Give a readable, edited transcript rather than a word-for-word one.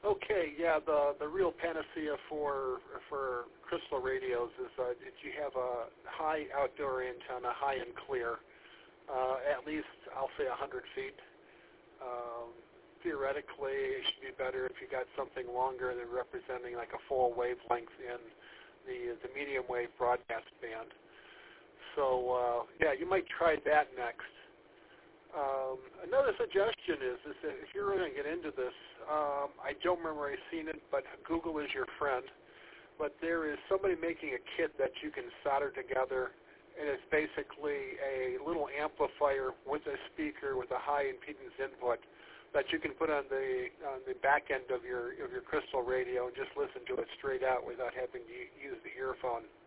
Okay, yeah, the real panacea for crystal radios is that you have a high outdoor antenna, high and clear, at least I'll say 100 feet. Theoretically, it should be better if you got something longer than representing like a full wavelength in the medium wave broadcast band. So yeah, you might try that next. Another suggestion is that if you're going to get into this, I don't remember I've seen it, but Google is your friend. But there is somebody making a kit that you can solder together, and it's basically a little amplifier with a speaker with a high impedance input that you can put on the back end of your crystal radio and just listen to it straight out without having to use the earphone.